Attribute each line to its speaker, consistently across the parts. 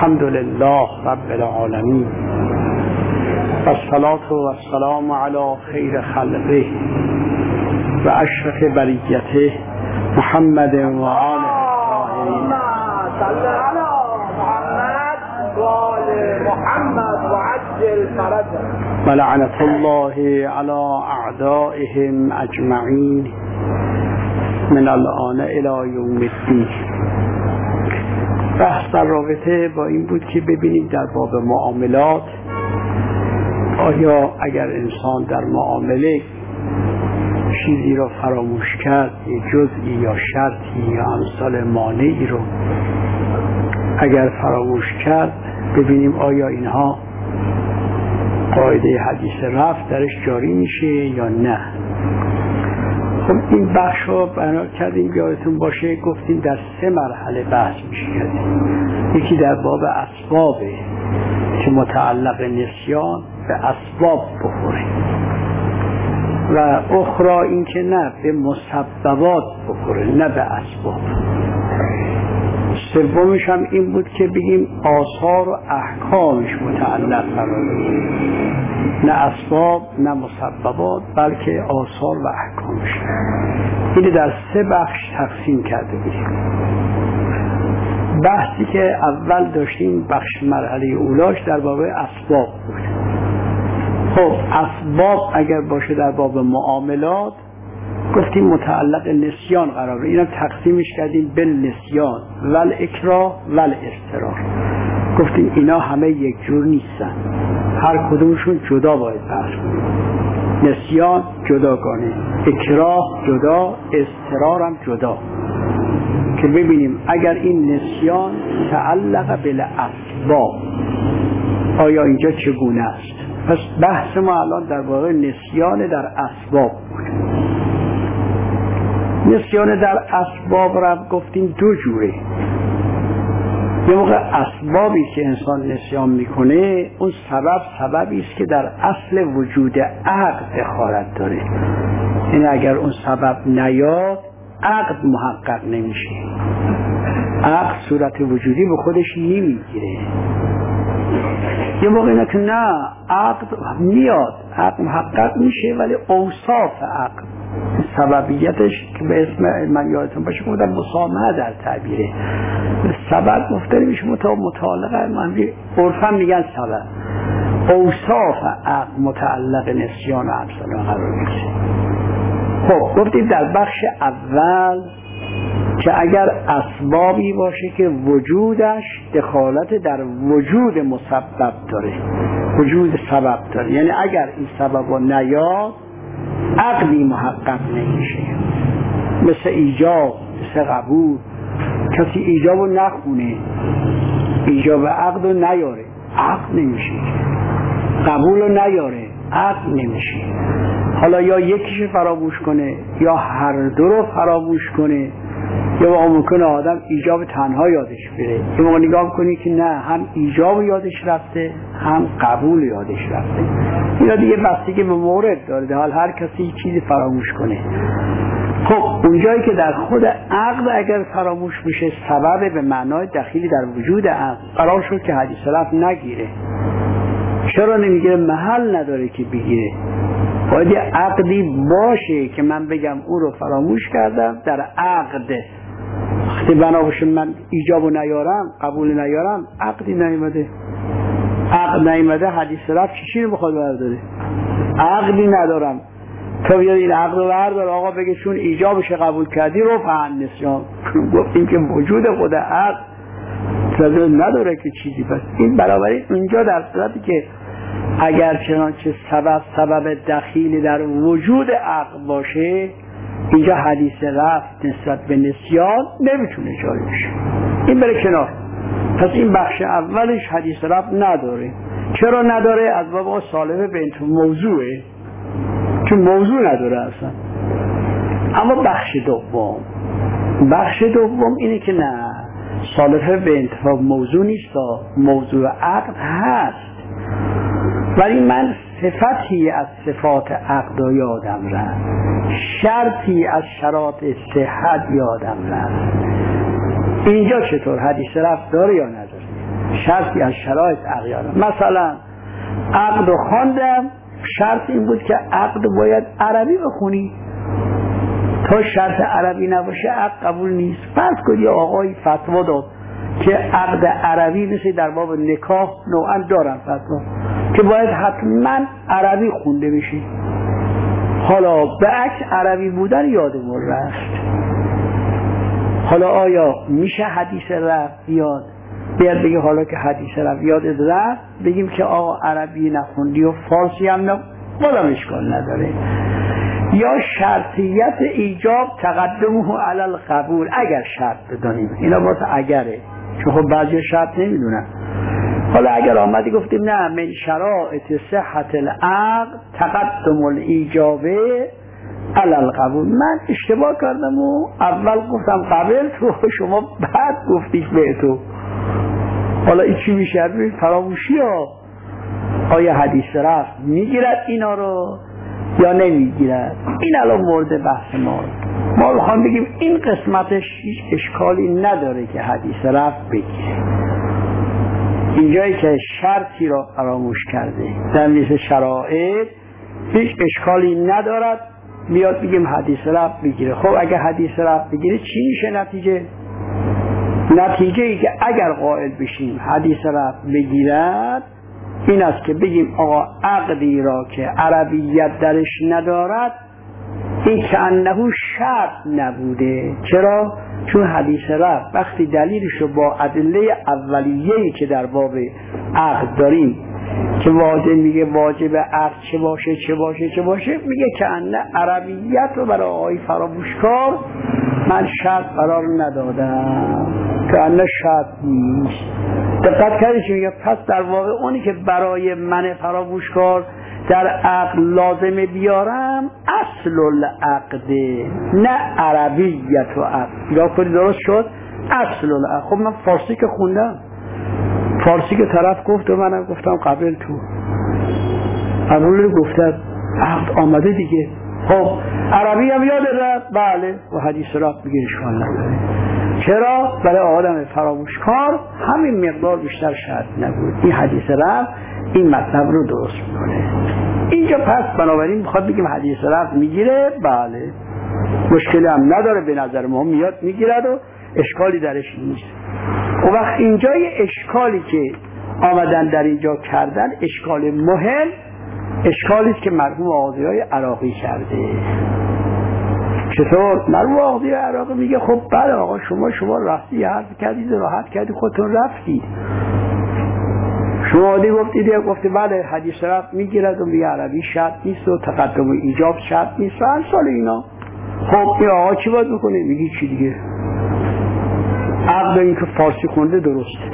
Speaker 1: الحمد لله رب العالمين والصلاة والسلام على خير خلقه و اشرف بریته محمد و آله الطاهرین.
Speaker 2: صل على محمد و آل محمد و عجل فرجه.
Speaker 1: و لعنة الله على اعدائهم اجمعین من الآن الی یوم الدین. بحث در رابطه با این بود که ببینیم در باب معاملات آیا اگر انسان در معامله چیزی رو فراموش کرد، یه جزئی یا شرطی یا امثال مانعی رو اگر فراموش کرد، ببینیم آیا اینها قاعده حدیث رفع درش جاری میشه یا نه. خب این بخش رو بنا کردیم، یادتون باشه گفتیم در 3 مرحله بحث میشه کردیم. یکی در باب اسبابه که متعلق نسیان به اسباب بخوره و اخرى این که نه به مسببات بخوره نه به اسباب. سومش هم این بود که بگیم آثار و احکامش متعلق قرار بگیره، نه اسباب نه مسببات بلکه آثار و احکامش. اینو در 3 بخش تقسیم کرده بودیم. بحثی که اول داشتیم بخش مرحله اولاش در باب اسباب بود. خب اسباب اگر باشه در باب معاملات گفتیم متعلق نسیان قراره. اینا تقسیمش کردیم به نسیان ول اکراه ول اضطرار. گفتیم اینا همه یک جور نیستن، هر کدومشون جدا باید بحث کنیم. نسیان جداگانه، اکراه جدا، اضطرار هم جدا، که ببینیم اگر این نسیان تعلق بالاسباب آیا اینجا چگونه است. پس بحث ما الان در واقع نسیان در اسباب بود. نسیان در اسباب را گفتیم 2 جوره. یه موقع اسبابی که انسان نسیان میکنه اون سببی است که در اصل وجود عقد دخالت داره. این اگر اون سبب نیاد عقد محقق نمیشه، عقد صورت وجودی به خودش نمیگیره. یه موقع اینا که نه عقد میاد، عقد محقق میشه ولی اوصاف عقد سببیتش که به اسم من یادتون باشه گفتم مسامحه در تعبیره، سبب مفتری میشه متعلق منفی عرفا میگن سبب، اوصاف عقد متعلق نسیان و امثال قرار میشه. خب گفتیم در بخش اول که اگر اسبابی باشه که وجودش دخالت در وجود مسبب داره، وجود سبب داره، یعنی اگر این سبب رو نیاد عقدی محقق نمیشه. مثل ایجاب، مثل قبول. کسی ایجاب رو نخونه، ایجاب عقد رو نیاره، عقد نمیشه. قبول رو نیاره، عقد نمیشه. حالا یا یکیش فراموش کنه یا هر دو رو فراموش کنه، یا موقع ممکنه آدم ایجاب تنها یادش بره، یه موقع نگاه کنی که نه هم ایجاب یادش رفته هم قبول یادش رفته. اینا دیگه بستگی به مورد داره، در حال هر کسی چیزی فراموش کنه. خب اونجایی که در خود عقد اگر فراموش میشه سبب به معنای دخیلی در وجود عقد قرار شد که حدیث سلف نگیره. چرا نمیگیره؟ محل نداره که بگیره. باید یه عقدی باشه که من بگم او رو فراموش کردم. در عقد وقتی بنا باشه من ایجابو نیارم قبول نیارم، عقدی نیامده. عقد نیامده حدیث رفت چی رو بخواد برداره؟ عقدی ندارم تو بیاد این عقد رو بردار آقا بگه چون ایجابش قبول کردی رو فهم نسیان. گفتیم که وجود خود عقد نداره که چیزی. پس این بنابراین اینجا در صورتی که اگر چنانچه سبب دخیل در وجود عقل باشه اینجا حدیث رفع نسبت به نسیان نمیتونه جاری بشه. این بره کنار. پس این بخش اولش حدیث رفع نداره. چرا نداره؟ از باب سالفه بنت موضوعه، چون موضوع نداره اصلا. اما بخش دوم اینه که نه سالفه بنت موضوع نیست، موضوع عقد هست، ولی من صفتی از صفات عقد یادم رفت، شرطی از شرایط صحت یادم رفت. اینجا چطور حدیث رفت داره یا نداره؟ شرطی از شرایط عقد. مثلا عقد رو خواندم، شرط این بود که عقد باید عربی بخونی، تا شرط عربی نباشه عقد قبول نیست. فرض کنید یه آقایی فتوا داد که عقد عربی مثل در باب نکاح نوعا دارن فتوا که باید حتما عربی خونده بشه. حالا به عکس عربی بودن یادمون رفت. حالا آیا میشه حدیث رفت یاد بیاد بگه حالا که حدیث رفت یادت رفت بگیم که آقا عربی نخوندی و فارسی هم نه، بازم اشکال نداره. یا شرطیت ایجاب تقدمه علی القبول، اگر شرط بدانیم، اینا واسه اگره، چون خب بعضی شرط نمیدونن. حالا اگر آمدی گفتیم نه من شرائط صحت العقد تقدم الایجابه علی القبول، من اشتباه کردم و اول گفتم قبل تو، شما بعد گفتید به تو. حالا این چی میشه؟ فراموشی ها. آیا حدیث رفت میگیرد اینا رو یا نمیگیرد؟ این الان مورد بحث ما میخوام بگیم این قسمتش هیچ اشکالی نداره که حدیث رفت بگیره. اینجایی که شرطی را فراموش کرده در لیست شرایط هیچ اشکالی ندارد میاد بگیم حدیث رفت بگیره. خب اگه حدیث رفت بگیره چی میشه نتیجه؟ نتیجه ای که اگر قائل بشیم حدیث رفت بگیرد این است که بگیم آقا عقدی را که عربیت درش ندارد این که انه شرط نبوده. چرا؟ چون حدیث رفت وقتی دلیلشو با ادله اولیه‌ای که در باب عقد داریم که میگه واجب عقد چه باشه میگه که انه عربیت رو برای آقای فراموشکار من شرط قرار ندادم، که انه شرط نیست. دقت کردید میگه پس در واقع اونی که برای من فراموشکار در عقد لازمه بیارم اصل العقد نه عربیت و عقد. یا کنید درست شد اصل العقد. خب من فارسی که خوندم، فارسی که طرف گفت و منم گفتم قبل تو قبول گفتم عقد آمده دیگه. خب عربی هم یاد رفت، بله، و حدیث رفت بگیر اشکال نداره. چرا؟ برای آدم فراموشکار همین مقدار بیشتر شرط نبود. این حدیث رفت این مطلب رو درست میکنه. اینجا پس بنابراین میخواد بگیم حدیث رفت میگیره، بله، مشکلی هم نداره، به نظر ما میاد میگیرد و اشکالی درش نیست. و وقت اینجا یه اشکالی که آمدن در اینجا کردن اشکال مهم، اشکالی است که مرحوم آقای عراقی کرده. چطور؟ مرحوم آقای عراقی میگه خب بله آقا شما رفتی حرف کردید راحت کردید خودتون رفتید، شما عادی گفتید بله حدیث رفت میگیرد و میگه عربی شرط نیست و تقدم ایجاب شرط نیست و امثال اینا. خب این آقا چی باید بکنه؟ میگی چی دیگه؟ عقد این که فارسی خونده درسته،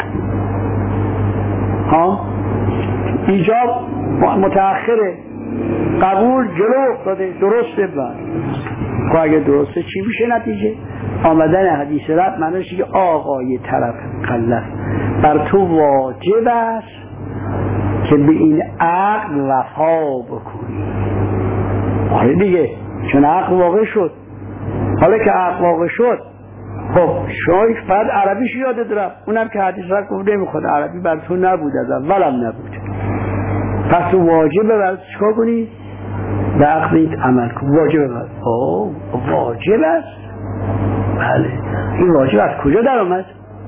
Speaker 1: ها ایجاب متأخره، قبول جلو افتاده، درسته. بعد خب اگه درسته چی میشه نتیجه؟ آمدن حدیث رفت معنیش که آقای طرف مکلف بر تو واجب است که به این عقد وفا بکنی. آره دیگه، چون عقد واقع شد. حالا که عقد واقع شد خب شما بعد عربیش یادت رفت، اونم که حدیث رفت گفت نمیخواد، عربی بر تو نبود، از اولم نبود، پس تو واجبه برای چیکار کنی؟ به عقد عمل کن. واجبه برای واجب است. بله، این واجب از کجا در آمد؟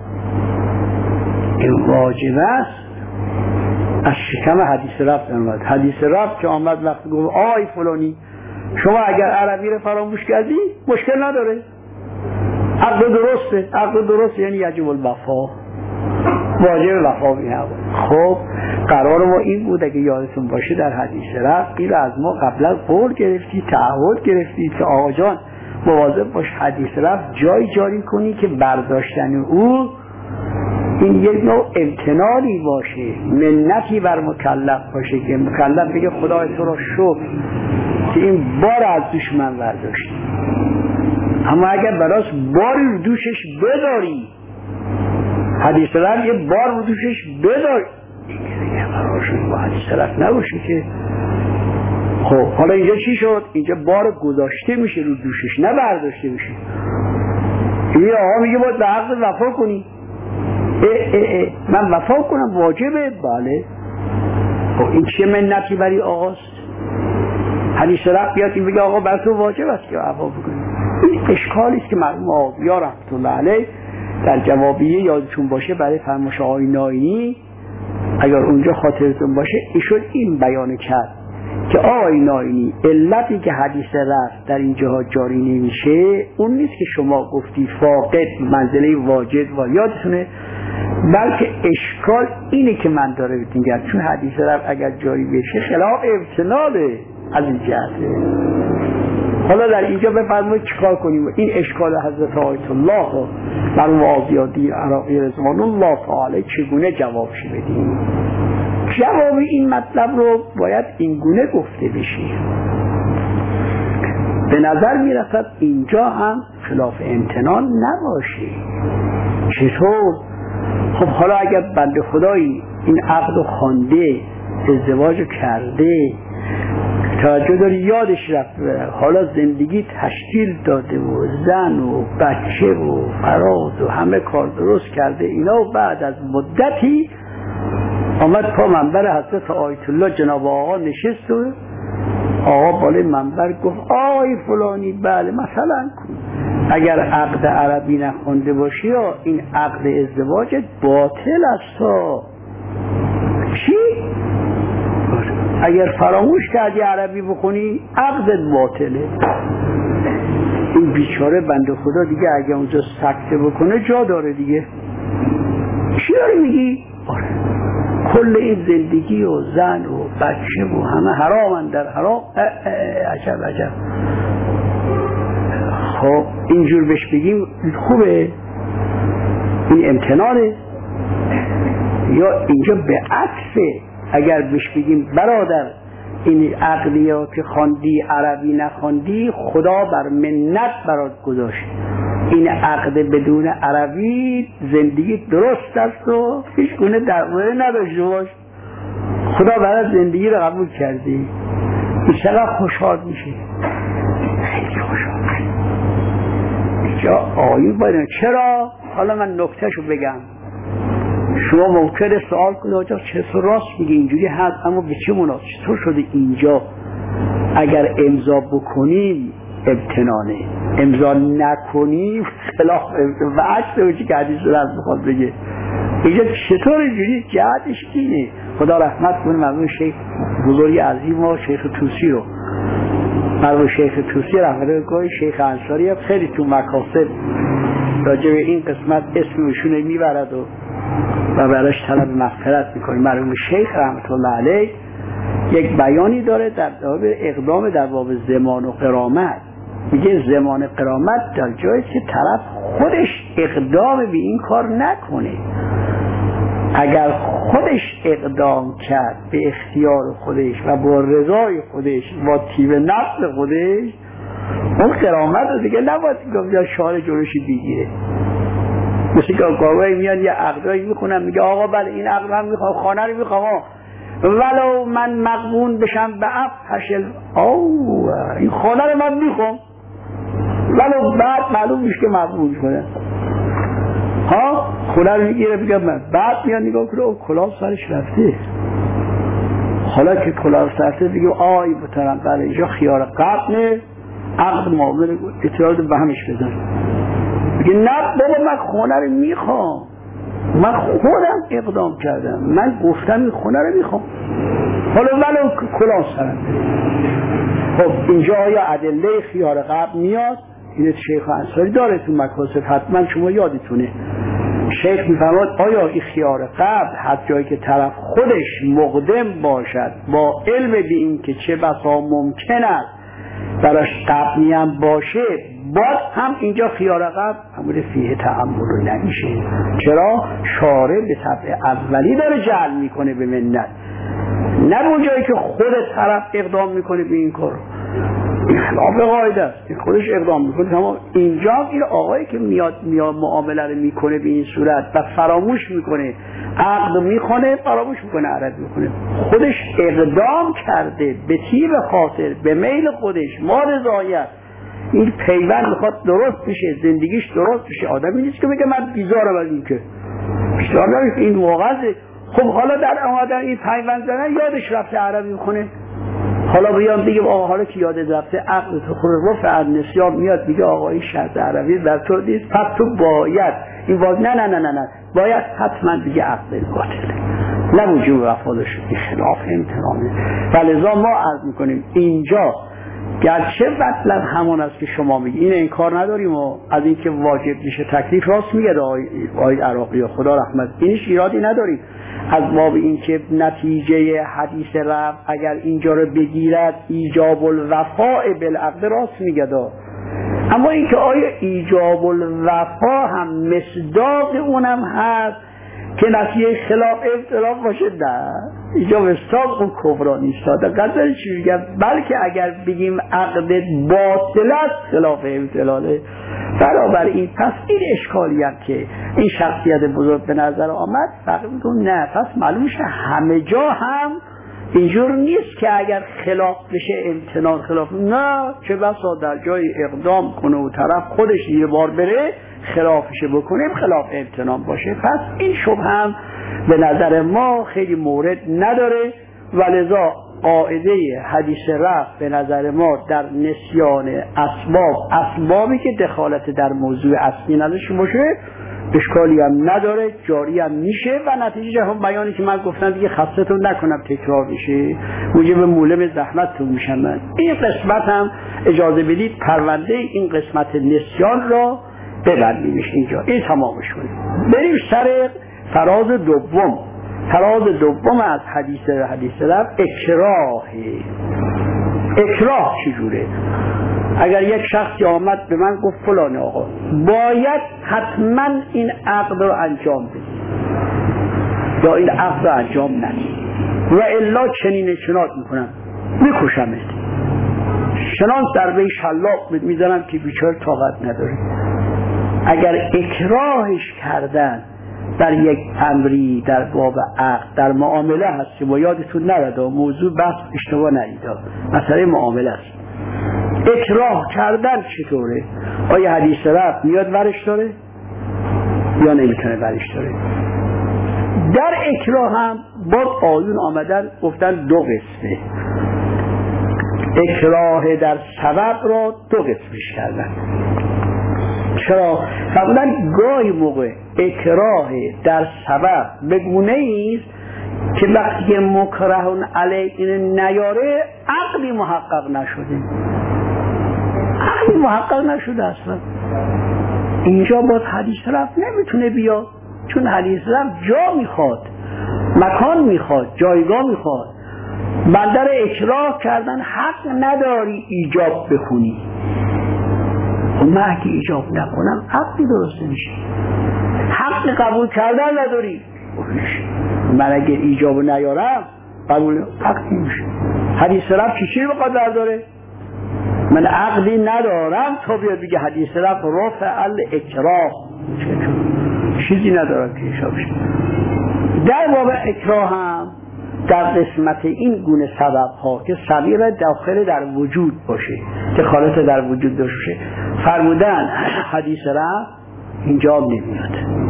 Speaker 1: این واجب است از شکم حدیث رفت آمد. حدیث رفت که آمد وقت گفت آی فلانی شما اگر عربی رو فراموش کردی مشکل نداره، عقد درسته. عقد درسته یعنی یجب الوفا، واجب وفا بینه. خب قرار ما این بود اگه یادتون باشه در حدیث رفت این از ما قبلا قول گرفتی، تعهد گرفتی که آقا جان مواظب باش حدیث رفت جای جاری کنی که برداشتن او این یک نوع امتنانی باشه، منتی بر مکلف باشه که مکلف بگه خدای تو را شکر که این بار از دوش من برداشتی. اما اگر براش باری رو دوشش بداری، حدیث رفت یه بار رو دوشش بداری، دیگه براشون با حدیث رفت نباشه که. خب حالا اینجا چی شد؟ اینجا بار گذاشته میشه رو دوشش، نه برداشته میشه. این آقا میگه باید به عقد وفا کنی. من وفا کنم واجبه؟ بله. این چه منتی برای آقاست؟ حدیث رفت بیاد این بگه آقا بر تو واجب است که وفا بکنی. این اشکالی است که مرحوم آقا رحمت الله علیه در جوابیه یادتون باشه برای فرمایش آقای ناینی، اگر اونجا خاطرتون باشه، ایشون این بیان کرد که آقای ناینی علتی که حدیث رفت در این جهات جاری نمیشه اون نیست که شما گفتی فاقد منزله واجب و یادتونه، بلکه اشکال اینه که من داره میگم چون حدیث رفت اگر جاری بشه خلاف امتناله از این جهته. حالا در اینجا بفرمایید چیکار کنیم؟ این اشکال حضرت آیت الله مرحوم آزیادی عراقی رضوان الله تعالی چگونه جوابش بدیم؟ جواب این مطلب رو باید این گونه گفته بشه. به نظر میرسد اینجا هم خلاف امتنان نباشه. چطور؟ خب حالا اگر بنده خدایی این عقد و خوانده، ازدواج کرده، توجه داری یادش رفته، حالا زندگی تشکیل داده و زن و بچه و فراز و همه کار درست کرده اینا، و بعد از مدتی آمد پا منبر حضرت آیت الله جناب آقا نشست و آقا بالای منبر گفت آی فلانی بله مثلا اگر عقد عربی نخونده باشی یا این عقد ازدواجت باطل است. چی؟ اگر فراموش کردی عربی بخونی عقدت باطله. این بیچاره بنده خدا دیگه اگه اونجا سکته بکنه جا داره دیگه. چی داری میگی؟ کل این زندگی و زن و بچه و همه حرامن در حرام. عجب عجب. خب اینجور بهش بگیم خوبه؟ این امتنانه؟ یا اینجا به عکسه؟ اگر بهش بگیم برادر این عقلی ها که خواندی عربی نخواندی خدا بر منت برات گذاشت، این عقد بدون عربی زندگی درست است و هیچ گونه درمونه نداشته باش، خدا برات زندگی رو قبول کردی. این چقدر خوشحال میشه، خیلی خوشحال. اینجا آیین باید چرا؟ حالا من نکتهشو بگم. شما ممکنه سوال کنید آجا چطور راست میگه اینجوری هست، اما به چه مناسبت چطور شده اینجا اگر امضا بکنیم امتنانه، امضا نکنیم خلاف امتنانه و عکس اوچی که حدیث رو میخواد بگه. اینجا چطور اینجوری؟ جهتش اینه. خدا رحمت کنه مرحوم شیخ بزرگ عظیم و شیخ توسی رو، مرحوم شیخ توسی رحمت الله شیخ انصاری هم خیلی تو مکاسب راجع به این قسمت اسم ایشون میبرد و براش طلب مغفرت میکنه. مرحوم شیخ رحمت الله علیه یک بیانی داره در باب اقدام در باب زمان و قرامت. میگه زمان قرامت در جایی که طرف خودش اقدام به این کار نکنه. اگر خودش اقدام کرد به اختیار خودش و با رضای خودش با طیب نفس خودش، اون قرامت رو دیگه نباید گفت شعار جلوشی بگیره. مثل که گاهی میاد یه عقدایی میخونم میگه آقا بله این عقد هم میخوام، خانه رو میخوام، ولو من مغبون بشم به افحشل این خانه رو من میخوام، ولو بعد معلوم میشه که مغبون شده. ها خونه رو میگیره میگه من، بعد میاد نگاه کنه او کلاه سرش رفته. حالا که کلاه سرش دیگه آی بترم بله اینجا خیار قبل عقد معامله اعتراض به همش بزن. میگه نه بابا من خونه رو میخوام، من خودم اقدام کردم، من گفتم این خونه رو میخوام، حالا ولو کلاه سرم. خب اینجا آیا ادله خیار قبل میاد؟ این شیخ انصاری داره تو مکاسب، حتما شما یادتونه. شیخ میفرماد آیا این خیار قبل حتی جایی که طرف خودش مقدم باشد با علم به این که چه بسا ممکن است براش قبلی هم باشه، باز هم اینجا خیار قبل همون فیه تعمل نمیشه. چرا؟ شارع به طبع اولی داره جعل میکنه به منت، نه اون جایی که خود طرف اقدام میکنه به این کار. این خلاف قاعده است، این خودش اقدام میکنه. تمام اینجا این آقایی که میاد معامله رو میکنه به این صورت و فراموش میکنه عقد میخونه، فراموش میکنه عرض میکنه، خودش اقدام کرده به طیب خاطر به میل خودش ما رضایت، این پیوند میخواد درست بشه، زندگیش درست بشه. آدمی نیست که بگه من بیزارم از این که این واقعا. خب حالا در آمدن این پیوند زدن یادش رفته عربی میکنه، حالا بیان بگیم آقا حالا که یاد رفته عقل تو خود رفع النسیان میاد میگه آقا این شرط عربی در تو نیست، پس تو باید این واقع نه باید حتما دیگه عقل باطله، نه وجود وفادش خلاف امتنانه. ولذا ما عرض میکنیم اینجا گرچه مطلب همون است که شما میگی، این انکار نداریم و از اینکه واجب میشه تکلیف راست میگه آقای عراقی و خدا رحمت، اینش ایرادی نداریم از باب اینکه نتیجه حدیث رفع اگر اینجا رو بگیرد ایجاب الوفاء بالعقد راست میگه دا. اما اینکه آیا ایجاب الوفا هم مصداق اونم هست که نتیجه خلاف ابطلا باشه؟ نه، اینجا مصداق اون کفرا نیست. دقیقاً چی میگم؟ بلکه اگر بگیم عقد باطل است خلاف ابطلاله، برابر این پس این اشکالی هم که این شخصیت بزرگ به نظر آمد فقط میگم نه، پس معلوم شه همه جا هم اینجور نیست که اگر خلاف بشه امتنان خلاف، نه، چه بسا در جای اقدام کنه و طرف خودش یه بار بره خلافش بکنیم خلاف امتنان باشه. پس این شبه هم به نظر ما خیلی مورد نداره، ولذا قاعده حدیث رفع به نظر ما در نسیان اسبابی که دخالت در موضوع اصلی نداشته باشه اشکالی هم نداره، جاری هم میشه و نتیجه هم بیانی که من گفتم دیگه خستتون نکنم تکرار بشه، موجب مولم زحمتتون میشم. من این قسمت هم اجازه بدید پرونده این قسمت نسیان را ببندیمش اینجا، این تمامش کنیم. بریم سر فراز دوم. فراز دوم از حدیث رفع اکراه چجوره؟ اگر یک شخصی آمد به من گفت فلان آقا باید حتما این عقد رو انجام بدی یا این عقد رو انجام ندی و الا چنین چنات میکنم میکشمت، چنان ضربه شلاق میزنم که بیچاره طاقت نداره. اگر اکراهش کردن در یک امری در باب عقد در معامله هست که با یادتون نرده موضوع بحث اشتباه نریده، مسئله معامله است. اکراه کردن چطوره؟ آیا حدیث رفع میاد ورش داره یا نمیتونه ورش داره؟ در اکراه هم باز آیون آمدن گفتن دو قسمه، اکراه در سبب را دو قسمش کردن. چرا؟ فرمودن گاهی موقع اکراه در سبب بگونه ایست که وقتی که مکرهون علیه این نیاره عقلی محقق نشده، عقلی محقق نشده اصلا. اینجا باز حدیث رفع نمیتونه بیاد، چون حدیث رفع جا میخواد، مکان میخواد، جایگاه میخواد. بندر اکراه کردن حق نداری ایجاب بخونی، و من اگه ایجاب نکنم عقلی درست میشه. حق قبول کردن نداری، من اگه ایجاب نیارم قبول عقلی میشه. حدیث رفع چی بقدر داره؟ من عقلی ندارم تو بیاد بگه حدیث رفع رفع الاکراه، چیزی ندارم که ایجاب شه. در باب اکراه هم در قسمت این گونه سبب ها که صغیر داخل در وجود باشه، دخالت در وجود باشه، فرمودن حدیث رفع اینجا نمیاد.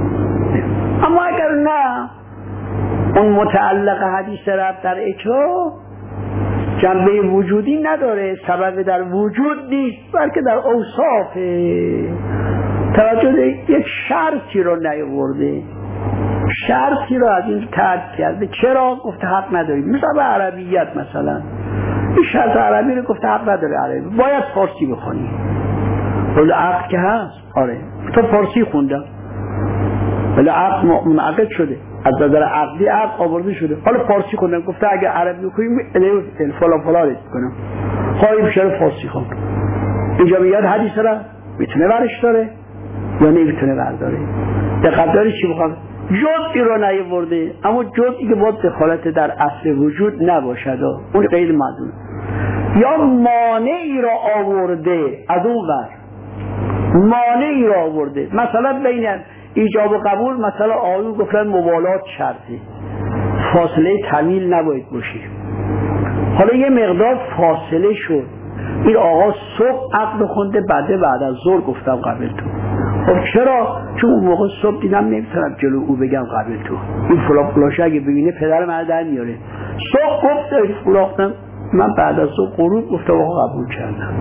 Speaker 1: اما اگر نه اون متعلق حدیث رفع در اکراه جنبه وجودی نداره، سبب در وجود نیست، بلکه در اوصاف توجه یک شرطی رو نیاورده، شرطی رو از این ترک کرده. چرا؟ گفته حق نداری. مثلا عربیت، مثلا این شرط عربی رو گفته حق نداره عربی، باید فارسی بخونی. ولی عقد که هست، آره تو فارسی خوندم ولی عقد منعقد شده، از نظر عقدی عقد آورده شده، حالا فارسی خوندم گفته اگر عربی بخونیم فلان فلان رد کنم، خواهی بشه فارسی خوند. اینجا میاد حدیث را میتونه ورش داره یا نمیتونه ور داره. دقت داری چی بخوام؟ جزئی رو نیاورده، اما جزئی که باید دخالت در اصل وجود نباشد اون غیر معدوم، یا مانعی را آورده از اون ور، مانعی را آورده. مثلا بین ایجاب و قبول مثلا آیون گفتن موالات شرطی، فاصله طویل نباید باشه. حالا یه مقدار فاصله شد، این آقا صبح عقد خونده بعد از ظهر گفتم قبل تو، خب چرا؟ چون اون موقع صبح دیدم نمیتونم جلو او بگم قبل تو این فلاشه اگه ببینه پدر من در میاره. صبح گفت فلاختم، من بعد از صبح غروب گفتم آقا قبول کردم.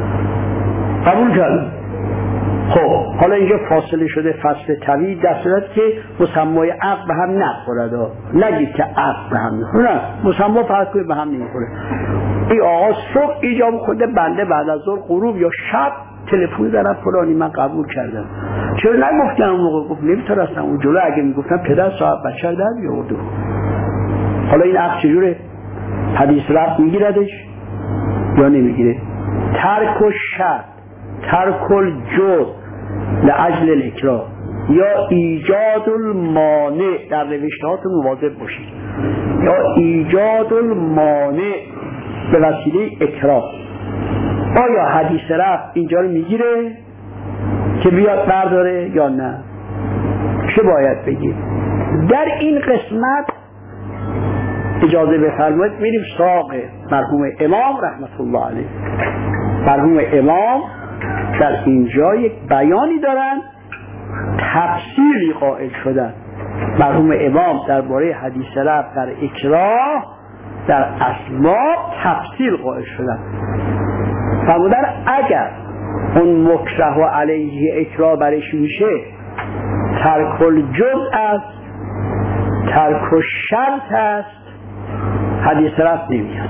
Speaker 1: خب حالا اینجا فاصله شده فصل طویل، در صورت که مسمای عقل به هم نخورد. نگید که عقل به هم میخوره، نه، مسما فرض کنید به هم نمیخوره. این آقا صبح ایجاب خود بنده بعد از ظهر غروب یا شب تلفن زدن فلانی من قبول کردم. چرا نگفتم اون موقع؟ گفت نمیتونستم اون جلو اگه میگفتم پدر صاحب بچه رو در بیاورد. حالا این عقل چجوره؟ حدیث رفت میگیردش یا نمیگیره؟ ترک و شرط، ترک الجز لأجل الاکراه یا ایجاد المانع، در نوشتهاتون مواظب باشید، یا ایجاد المانع به وسیله اکراه. آیا حدیث رفت اینجا رو میگیره که بیاد برداره یا نه؟ چه باید بگیم؟ در این قسمت اجازه بفرمایید میریم سراغ مرحوم امام رحمت الله علیه. مرحوم امام در اینجا یک بیانی دارن، تفصیلی قائل شدن. مرحوم امام درباره حدیث رفت در اکراه در اسماء تفصیل قائل شدن. فرمودن اگر اون مکره و علیه اکراه برش میشه ترک الجزء است، ترک الشرط است، حدیث رفت نمیاد.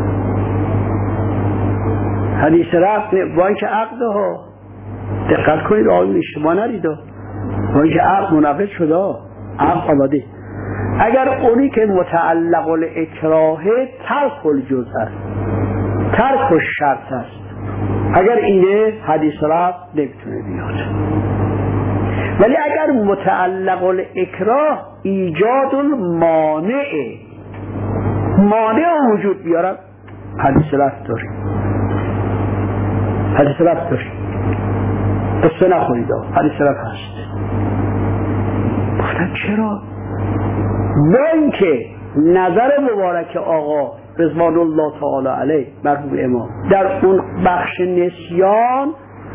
Speaker 1: حدیث رفت با اینکه عقد ها دقت کنید آقایون اشتباه نرید، با اینکه عقد منعقد شده، عقد آماده، اگر اونی که متعلق الاکراه ترک الجزء است، ترک الشرط است، اگر اینه حدیث رفت نمیتونه بیاد. ولی اگر متعلق الاکراه ایجاد المانع، مانع وجود بیارم، حدیث رفت داریم، حدیث رفت داریم. قصه نخورید، حدیث رفت هست. گفتن چرا؟ با اینکه نظر مبارک آقا رضوان الله تعالی علیه مرحوم امام در اون بخش نسیان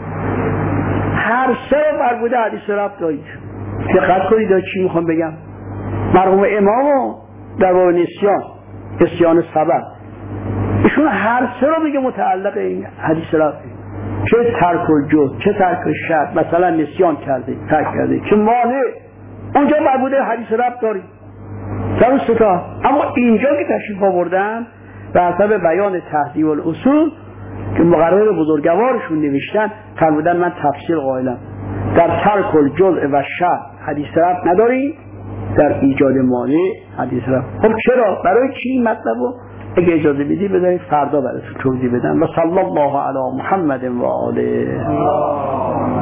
Speaker 1: هر سه فرموده حدیث رفت دارید. دقت کنید چی میخوام بگم. مرحوم امام در باب نسیان سبب ایشون هر سه رو میگه متعلق این حدیث رفت، چه ترک الجزء چه ترک الشرط، مثلا نسیان کرده ترک کرده که مانع اونجا مربوطه حدیث رفت داریم در اون ستا. اما اینجا که تشریف آوردن به حسب بیان تهذیب الاصول که مقرر بزرگوارشون نوشتن، فرمودن من تفصیل قائلم در ترک الجزء و شرط حدیث رفت نداریم، در ایجاد مانع حدیث رفت. خب چرا؟ برای چی این مطلبو اگه اجازه بدی بذارید فردا براتون توضیح بدم. و صلی الله علی محمد و آله.